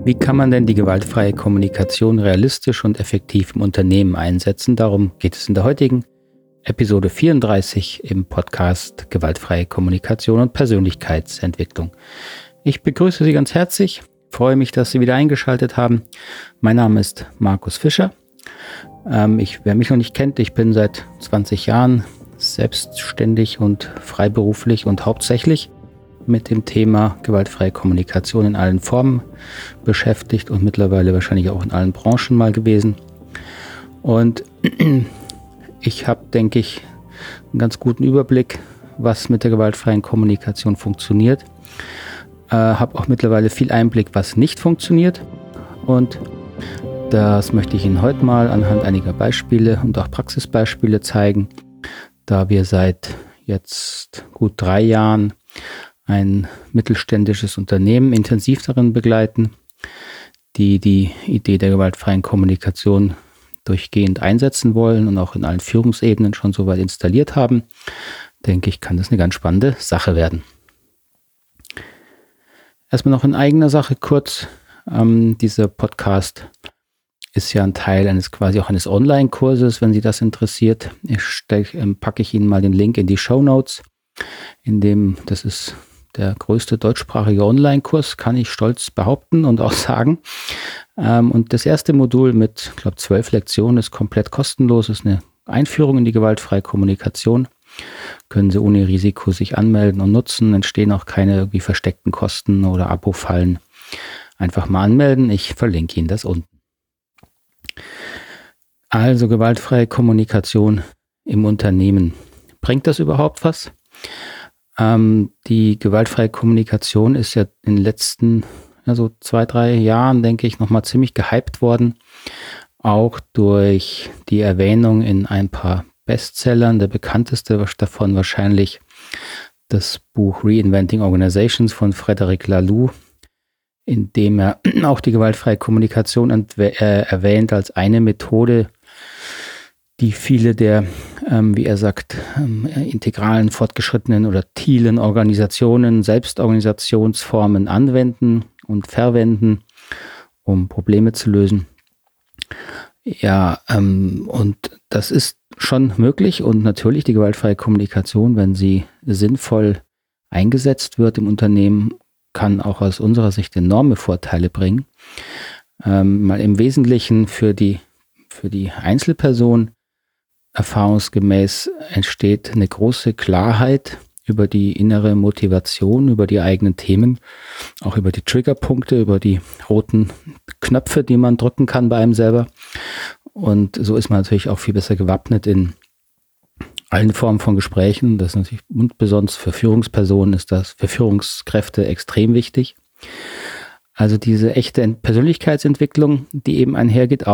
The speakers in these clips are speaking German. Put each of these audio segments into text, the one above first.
Wie kann man denn die gewaltfreie Kommunikation realistisch und effektiv im Unternehmen einsetzen? Darum geht es in der heutigen Episode 34 im Podcast Gewaltfreie Kommunikation und Persönlichkeitsentwicklung. Ich begrüße Sie ganz herzlich, freue mich, dass Sie wieder eingeschaltet haben. Mein Name ist Markus Fischer. Wer mich noch nicht kennt, ich bin seit 20 Jahren selbstständig und freiberuflich und hauptsächlich mit dem Thema gewaltfreie Kommunikation in allen Formen beschäftigt und mittlerweile wahrscheinlich auch in allen Branchen mal gewesen. Und ich habe, denke ich, einen ganz guten Überblick, was mit der gewaltfreien Kommunikation funktioniert. Habe auch mittlerweile viel Einblick, was nicht funktioniert. Und das möchte ich Ihnen heute mal anhand einiger Beispiele und auch Praxisbeispiele zeigen, da wir seit jetzt gut 3 Jahren ein mittelständisches Unternehmen intensiv darin begleiten, die die Idee der gewaltfreien Kommunikation durchgehend einsetzen wollen und auch in allen Führungsebenen schon soweit installiert haben. Denke ich, kann das eine ganz spannende Sache werden. Erstmal noch in eigener Sache kurz. Dieser Podcast ist ja ein Teil eines Online-Kurses, wenn Sie das interessiert. Packe ich Ihnen mal den Link in die Shownotes, das ist der größte deutschsprachige Online-Kurs, kann ich stolz behaupten und auch sagen. Und das erste Modul mit, 12 Lektionen ist komplett kostenlos, ist eine Einführung in die gewaltfreie Kommunikation. Können Sie ohne Risiko sich anmelden und nutzen, entstehen auch keine irgendwie versteckten Kosten oder Abo-Fallen. Einfach mal anmelden, ich verlinke Ihnen das unten. Also gewaltfreie Kommunikation im Unternehmen. Bringt das überhaupt was? Die gewaltfreie Kommunikation ist ja in den letzten 2-3 Jahren, denke ich, nochmal ziemlich gehypt worden. Auch durch die Erwähnung in ein paar Bestsellern. Der bekannteste davon wahrscheinlich das Buch Reinventing Organizations von Frederic Laloux, in dem er auch die gewaltfreie Kommunikation erwähnt als eine Methode, die viele der, wie er sagt, integralen, fortgeschrittenen oder TILen Organisationen, Selbstorganisationsformen anwenden und verwenden, um Probleme zu lösen. Ja, und das ist schon möglich und natürlich die gewaltfreie Kommunikation, wenn sie sinnvoll eingesetzt wird im Unternehmen, kann auch aus unserer Sicht enorme Vorteile bringen. Mal im Wesentlichen für die Einzelperson erfahrungsgemäß entsteht eine große Klarheit über die innere Motivation, über die eigenen Themen, auch über die Triggerpunkte, über die roten Knöpfe, die man drücken kann bei einem selber. Und so ist man natürlich auch viel besser gewappnet in allen Formen von Gesprächen. Das ist natürlich, und besonders für Führungspersonen ist das für Führungskräfte extrem wichtig. Also diese echte Persönlichkeitsentwicklung, die eben einhergeht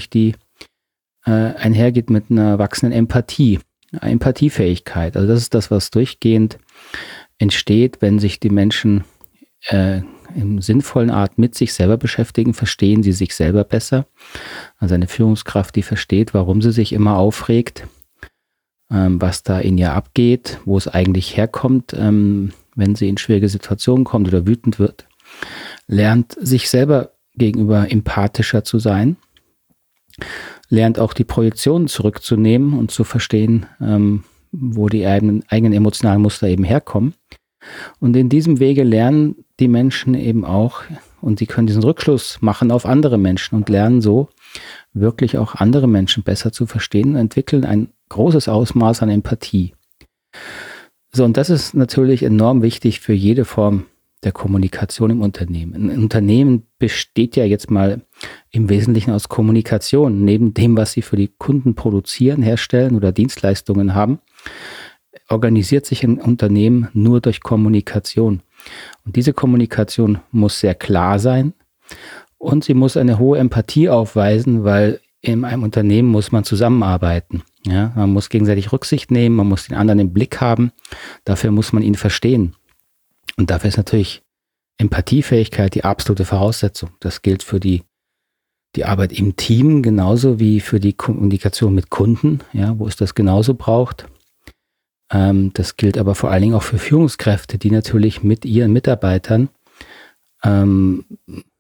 mit einer wachsenden Empathiefähigkeit. Also das ist das, was durchgehend entsteht, wenn sich die Menschen in sinnvollen Art mit sich selber beschäftigen, verstehen sie sich selber besser. Also eine Führungskraft, die versteht, warum sie sich immer aufregt, was da in ihr abgeht, wo es eigentlich herkommt, wenn sie in schwierige Situationen kommt oder wütend wird, lernt sich selber gegenüber empathischer zu sein, lernt auch die Projektionen zurückzunehmen und zu verstehen, wo die eigenen emotionalen Muster eben herkommen. Und in diesem Wege lernen die Menschen eben auch, und sie können diesen Rückschluss machen auf andere Menschen und lernen so wirklich auch andere Menschen besser zu verstehen und entwickeln ein großes Ausmaß an Empathie. So, und das ist natürlich enorm wichtig für jede Form der Kommunikation im Unternehmen. Ein Unternehmen besteht ja jetzt mal im Wesentlichen aus Kommunikation. Neben dem, was sie für die Kunden produzieren, herstellen oder Dienstleistungen haben, organisiert sich ein Unternehmen nur durch Kommunikation. Und diese Kommunikation muss sehr klar sein und sie muss eine hohe Empathie aufweisen, weil in einem Unternehmen muss man zusammenarbeiten. Ja, man muss gegenseitig Rücksicht nehmen, man muss den anderen im Blick haben, dafür muss man ihn verstehen. Und dafür ist natürlich Empathiefähigkeit die absolute Voraussetzung. Das gilt für die Arbeit im Team genauso wie für die Kommunikation mit Kunden, ja, wo es das genauso braucht. Das gilt aber vor allen Dingen auch für Führungskräfte, die natürlich mit ihren Mitarbeitern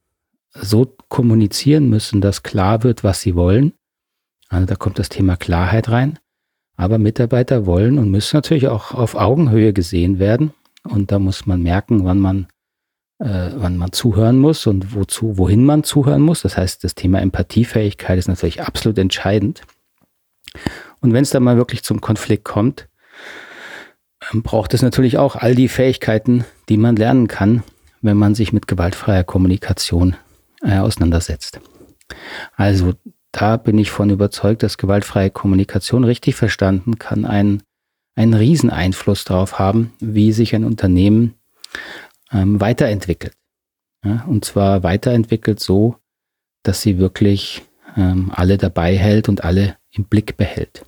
so kommunizieren müssen, dass klar wird, was sie wollen. Also da kommt das Thema Klarheit rein. Aber Mitarbeiter wollen und müssen natürlich auch auf Augenhöhe gesehen werden. Und da muss man merken, wann man zuhören muss und wohin man zuhören muss. Das heißt, das Thema Empathiefähigkeit ist natürlich absolut entscheidend. Und wenn es dann mal wirklich zum Konflikt kommt, braucht es natürlich auch all die Fähigkeiten, die man lernen kann, wenn man sich mit gewaltfreier Kommunikation auseinandersetzt. Also da bin ich von überzeugt, dass gewaltfreie Kommunikation richtig verstanden kann einen riesen Einfluss darauf haben, wie sich ein Unternehmen weiterentwickelt. Ja, und zwar weiterentwickelt so, dass sie wirklich alle dabei hält und alle im Blick behält.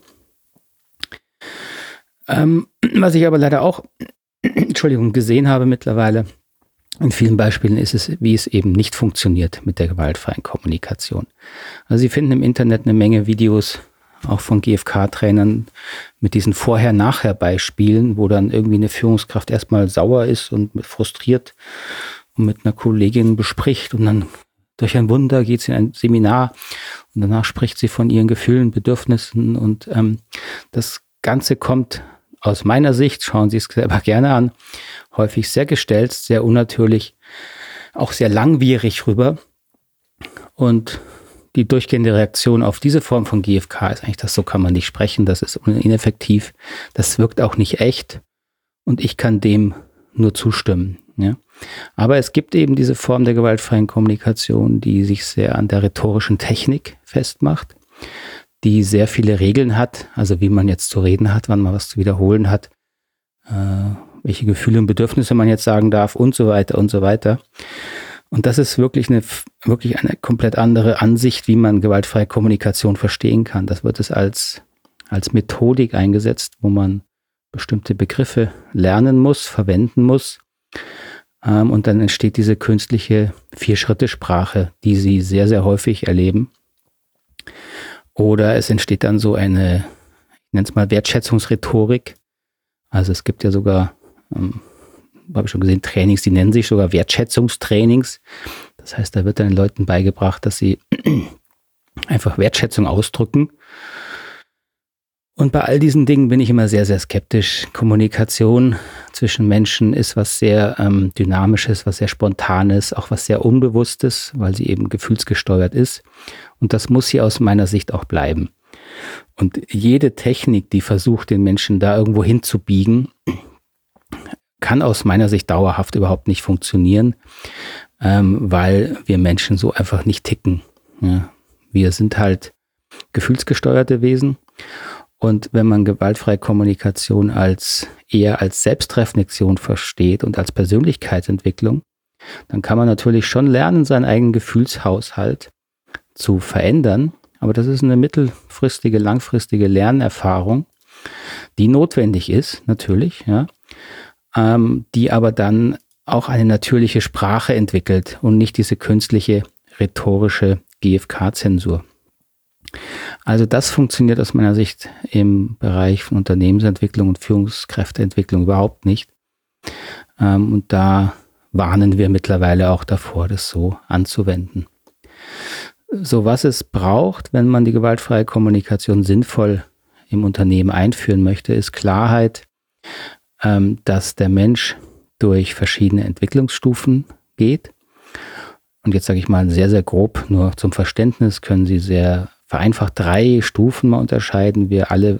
Was ich aber leider auch, gesehen habe mittlerweile, in vielen Beispielen ist es, wie es eben nicht funktioniert mit der gewaltfreien Kommunikation. Also Sie finden im Internet eine Menge Videos, auch von GfK-Trainern, mit diesen Vorher-Nachher-Beispielen, wo dann irgendwie eine Führungskraft erstmal sauer ist und frustriert und mit einer Kollegin bespricht und dann durch ein Wunder geht sie in ein Seminar und danach spricht sie von ihren Gefühlen, Bedürfnissen und das Ganze kommt aus meiner Sicht, schauen Sie es selber gerne an, häufig sehr gestelzt, sehr unnatürlich, auch sehr langwierig rüber. Und die durchgehende Reaktion auf diese Form von GfK ist eigentlich, so kann man nicht sprechen, das ist ineffektiv, das wirkt auch nicht echt und ich kann dem nur zustimmen. Ja. Aber es gibt eben diese Form der gewaltfreien Kommunikation, die sich sehr an der rhetorischen Technik festmacht, die sehr viele Regeln hat, also wie man jetzt zu reden hat, wann man was zu wiederholen hat, welche Gefühle und Bedürfnisse man jetzt sagen darf und so weiter und so weiter. Und das ist wirklich eine komplett andere Ansicht, wie man gewaltfreie Kommunikation verstehen kann. Das wird es als Methodik eingesetzt, wo man bestimmte Begriffe lernen muss, verwenden muss. Und dann entsteht diese künstliche 4-Schritte-Sprache, die Sie sehr, sehr häufig erleben. Oder es entsteht dann so eine, ich nenne es mal Wertschätzungsrhetorik. Also es gibt ja sogar, habe ich schon gesehen, Trainings, die nennen sich sogar Wertschätzungstrainings. Das heißt, da wird dann den Leuten beigebracht, dass sie einfach Wertschätzung ausdrücken. Und bei all diesen Dingen bin ich immer sehr, sehr skeptisch. Kommunikation zwischen Menschen ist was sehr Dynamisches, was sehr Spontanes, auch was sehr Unbewusstes, weil sie eben gefühlsgesteuert ist. Und das muss sie aus meiner Sicht auch bleiben. Und jede Technik, die versucht, den Menschen da irgendwo hinzubiegen, kann aus meiner Sicht dauerhaft überhaupt nicht funktionieren, weil wir Menschen so einfach nicht ticken. Ja, wir sind halt gefühlsgesteuerte Wesen. Und wenn man gewaltfreie Kommunikation eher als Selbstreflexion versteht und als Persönlichkeitsentwicklung, dann kann man natürlich schon lernen, seinen eigenen Gefühlshaushalt zu verändern. Aber das ist eine mittelfristige, langfristige Lernerfahrung, die notwendig ist, natürlich, ja, die aber dann auch eine natürliche Sprache entwickelt und nicht diese künstliche, rhetorische GfK-Zensur. Also das funktioniert aus meiner Sicht im Bereich von Unternehmensentwicklung und Führungskräfteentwicklung überhaupt nicht. Und da warnen wir mittlerweile auch davor, das so anzuwenden. So, was es braucht, wenn man die gewaltfreie Kommunikation sinnvoll im Unternehmen einführen möchte, ist Klarheit, dass der Mensch durch verschiedene Entwicklungsstufen geht. Und jetzt sage ich mal sehr, sehr grob, nur zum Verständnis können Sie sehr vereinfacht 3 Stufen mal unterscheiden. Wir alle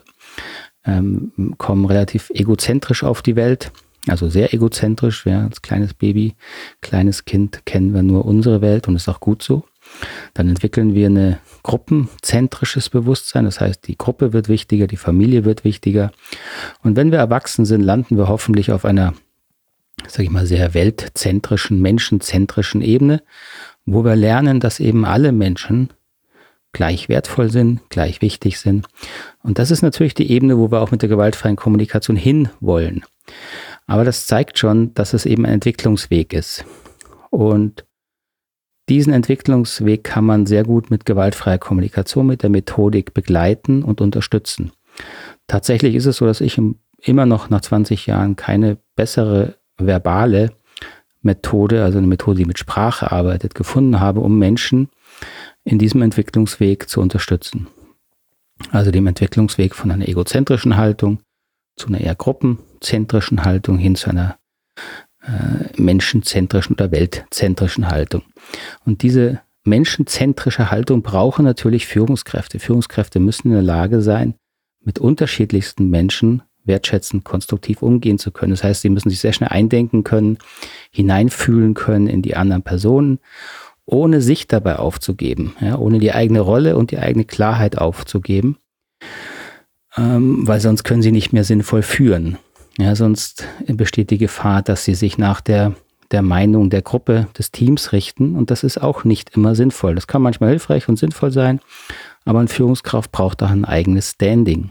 kommen relativ egozentrisch auf die Welt, also sehr egozentrisch. Ja, als kleines Baby, kleines Kind kennen wir nur unsere Welt und ist auch gut so. Dann entwickeln wir ein gruppenzentrisches Bewusstsein, das heißt, die Gruppe wird wichtiger, die Familie wird wichtiger. Und wenn wir erwachsen sind, landen wir hoffentlich auf einer, sage ich mal, sehr weltzentrischen, menschenzentrischen Ebene, wo wir lernen, dass eben alle Menschen gleich wertvoll sind, gleich wichtig sind. Und das ist natürlich die Ebene, wo wir auch mit der gewaltfreien Kommunikation hinwollen. Aber das zeigt schon, dass es eben ein Entwicklungsweg ist. Und diesen Entwicklungsweg kann man sehr gut mit gewaltfreier Kommunikation, mit der Methodik begleiten und unterstützen. Tatsächlich ist es so, dass ich immer noch nach 20 Jahren keine bessere verbale Methode, also eine Methode, die mit Sprache arbeitet, gefunden habe, um Menschen in diesem Entwicklungsweg zu unterstützen. Also dem Entwicklungsweg von einer egozentrischen Haltung zu einer eher gruppenzentrischen Haltung hin zu einer menschenzentrischen oder weltzentrischen Haltung. Und diese menschenzentrische Haltung brauchen natürlich Führungskräfte. Führungskräfte müssen in der Lage sein, mit unterschiedlichsten Menschen wertschätzend, konstruktiv umgehen zu können. Das heißt, sie müssen sich sehr schnell eindenken können, hineinfühlen können in die anderen Personen, ohne sich dabei aufzugeben, ja, ohne die eigene Rolle und die eigene Klarheit aufzugeben, weil sonst können sie nicht mehr sinnvoll führen. Ja, sonst besteht die Gefahr, dass sie sich nach der Meinung der Gruppe, des Teams richten, und das ist auch nicht immer sinnvoll. Das kann manchmal hilfreich und sinnvoll sein, aber eine Führungskraft braucht auch ein eigenes Standing.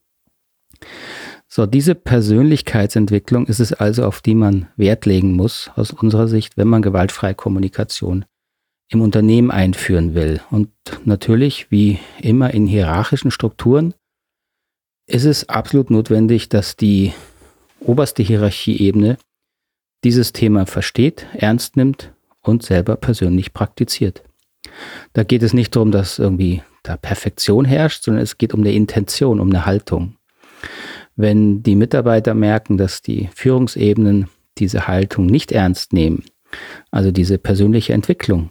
So, diese Persönlichkeitsentwicklung ist es also, auf die man Wert legen muss, aus unserer Sicht, wenn man gewaltfreie Kommunikation im Unternehmen einführen will. Und natürlich, wie immer in hierarchischen Strukturen, ist es absolut notwendig, dass die oberste Hierarchieebene dieses Thema versteht, ernst nimmt und selber persönlich praktiziert. Da geht es nicht darum, dass irgendwie da Perfektion herrscht, sondern es geht um eine Intention, um eine Haltung. Wenn die Mitarbeiter merken, dass die Führungsebenen diese Haltung nicht ernst nehmen, also diese persönliche Entwicklung,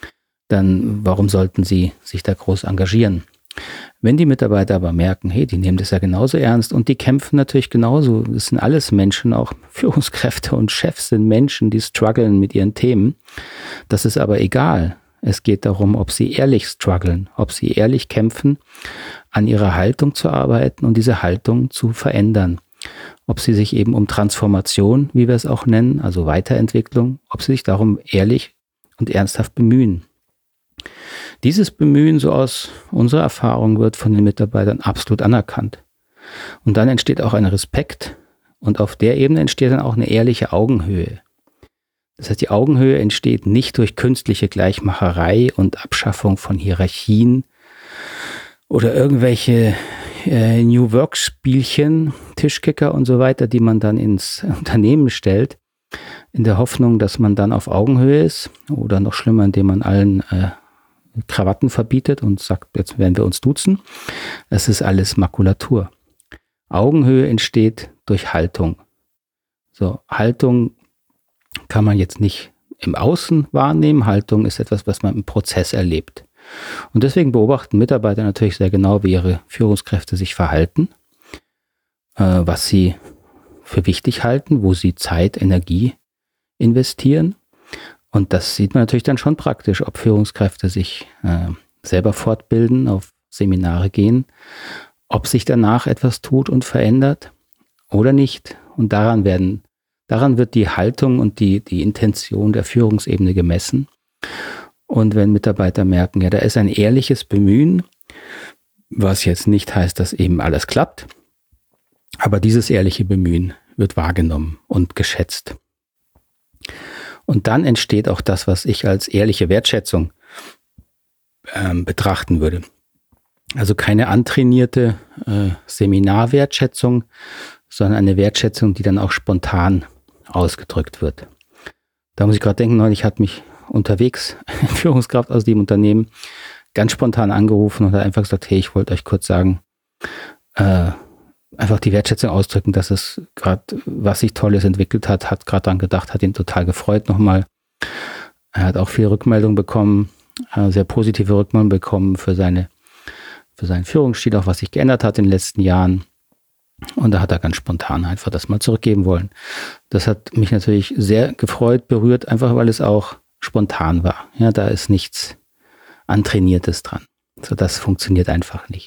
dann warum sollten sie sich da groß engagieren? Wenn die Mitarbeiter aber merken, hey, die nehmen das ja genauso ernst und die kämpfen natürlich genauso, das sind alles Menschen, auch Führungskräfte und Chefs sind Menschen, die strugglen mit ihren Themen, das ist aber egal. Es geht darum, ob sie ehrlich strugglen, ob sie ehrlich kämpfen, an ihrer Haltung zu arbeiten und diese Haltung zu verändern. Ob sie sich eben um Transformation, wie wir es auch nennen, also Weiterentwicklung, ob sie sich darum ehrlich und ernsthaft bemühen. Dieses Bemühen, so aus unserer Erfahrung, wird von den Mitarbeitern absolut anerkannt. Und dann entsteht auch ein Respekt und auf der Ebene entsteht dann auch eine ehrliche Augenhöhe. Das heißt, die Augenhöhe entsteht nicht durch künstliche Gleichmacherei und Abschaffung von Hierarchien oder irgendwelche New Work-Spielchen, Tischkicker und so weiter, die man dann ins Unternehmen stellt, in der Hoffnung, dass man dann auf Augenhöhe ist oder noch schlimmer, indem man allen Krawatten verbietet und sagt, jetzt werden wir uns duzen. Das ist alles Makulatur. Augenhöhe entsteht durch Haltung. So, Haltung kann man jetzt nicht im Außen wahrnehmen. Haltung ist etwas, was man im Prozess erlebt. Und deswegen beobachten Mitarbeiter natürlich sehr genau, wie ihre Führungskräfte sich verhalten, was sie für wichtig halten, wo sie Zeit, Energie investieren. Und das sieht man natürlich dann schon praktisch, ob Führungskräfte sich selber fortbilden, auf Seminare gehen, ob sich danach etwas tut und verändert oder nicht. Und daran wird die Haltung und die Intention der Führungsebene gemessen. Und wenn Mitarbeiter merken, ja, da ist ein ehrliches Bemühen, was jetzt nicht heißt, dass eben alles klappt, aber dieses ehrliche Bemühen wird wahrgenommen und geschätzt. Und dann entsteht auch das, was ich als ehrliche Wertschätzung betrachten würde. Also keine antrainierte Seminarwertschätzung, sondern eine Wertschätzung, die dann auch spontan ausgedrückt wird. Da muss ich gerade denken, neulich hat mich unterwegs eine Führungskraft aus dem Unternehmen ganz spontan angerufen und hat einfach gesagt, hey, ich wollte euch kurz sagen, einfach die Wertschätzung ausdrücken, dass es gerade, was sich Tolles entwickelt hat gerade daran gedacht, hat ihn total gefreut nochmal. Er hat auch viel Rückmeldung bekommen, sehr positive Rückmeldung bekommen für seinen Führungsstil, auch was sich geändert hat in den letzten Jahren. Und da hat er ganz spontan einfach das mal zurückgeben wollen. Das hat mich natürlich sehr gefreut, berührt, einfach weil es auch spontan war. Ja, da ist nichts Antrainiertes dran. So, das funktioniert einfach nicht.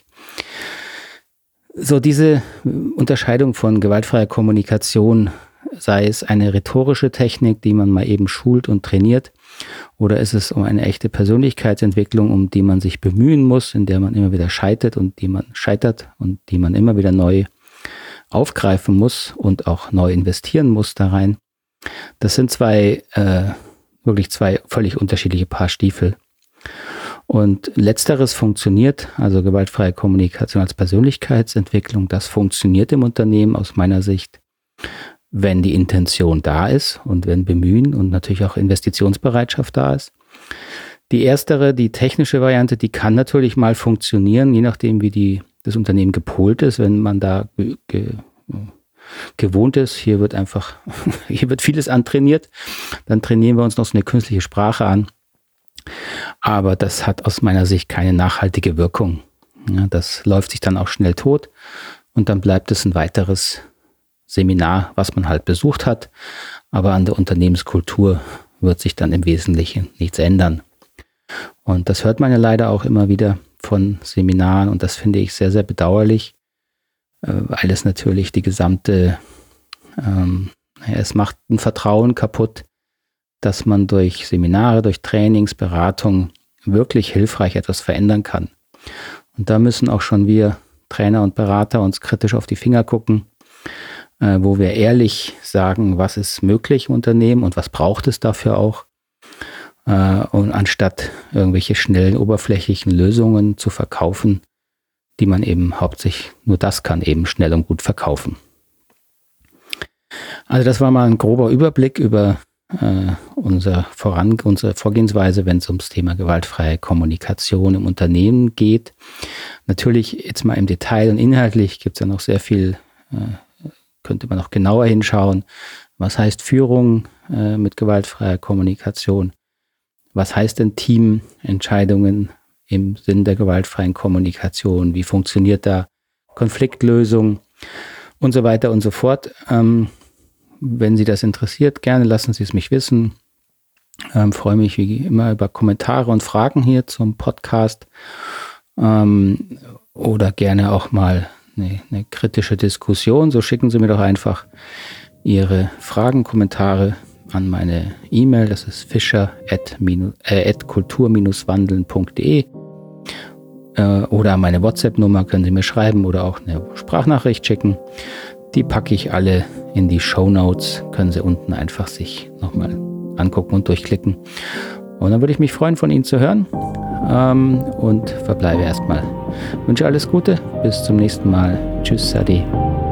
So, diese Unterscheidung von gewaltfreier Kommunikation, sei es eine rhetorische Technik, die man mal eben schult und trainiert, oder ist es um eine echte Persönlichkeitsentwicklung, um die man sich bemühen muss, in der man immer wieder scheitert und die man immer wieder neu aufgreifen muss und auch neu investieren muss da rein. Das sind wirklich zwei völlig unterschiedliche Paar Stiefel. Und letzteres funktioniert, also gewaltfreie Kommunikation als Persönlichkeitsentwicklung, das funktioniert im Unternehmen aus meiner Sicht, wenn die Intention da ist und wenn Bemühen und natürlich auch Investitionsbereitschaft da ist. Die erstere, die technische Variante, die kann natürlich mal funktionieren, je nachdem, wie das Unternehmen gepolt ist, wenn man da gewohnt ist. Hier wird vieles antrainiert. Dann trainieren wir uns noch so eine künstliche Sprache an. Aber das hat aus meiner Sicht keine nachhaltige Wirkung. Ja, das läuft sich dann auch schnell tot und dann bleibt es ein weiteres Seminar, was man halt besucht hat. Aber an der Unternehmenskultur wird sich dann im Wesentlichen nichts ändern. Und das hört man ja leider auch immer wieder von Seminaren und das finde ich sehr, sehr bedauerlich, weil es natürlich es macht ein Vertrauen kaputt, dass man durch Seminare, durch Trainings, Beratung wirklich hilfreich etwas verändern kann. Und da müssen auch schon wir Trainer und Berater uns kritisch auf die Finger gucken, wo wir ehrlich sagen, was ist möglich im Unternehmen und was braucht es dafür auch. Und anstatt irgendwelche schnellen, oberflächlichen Lösungen zu verkaufen, die man eben hauptsächlich, nur das kann eben schnell und gut verkaufen. Also das war mal ein grober Überblick über unsere Vorgehensweise, wenn es ums Thema gewaltfreie Kommunikation im Unternehmen geht. Natürlich jetzt mal im Detail und inhaltlich gibt es ja noch sehr viel, könnte man noch genauer hinschauen. Was heißt Führung mit gewaltfreier Kommunikation? Was heißt denn Teamentscheidungen im Sinn der gewaltfreien Kommunikation? Wie funktioniert da Konfliktlösung und so weiter und so fort? Wenn Sie das interessiert, gerne lassen Sie es mich wissen. Freue mich wie immer über Kommentare und Fragen hier zum Podcast. Oder gerne auch mal eine kritische Diskussion. So schicken Sie mir doch einfach Ihre Fragen, Kommentare an meine E-Mail, das ist fischer@kultur-wandeln.de oder an meine WhatsApp-Nummer können Sie mir schreiben oder auch eine Sprachnachricht schicken. Die packe ich alle in die Shownotes, können Sie unten einfach sich nochmal angucken und durchklicken. Und dann würde ich mich freuen, von Ihnen zu hören und verbleibe erstmal. Wünsche alles Gute, bis zum nächsten Mal. Tschüss, Ade.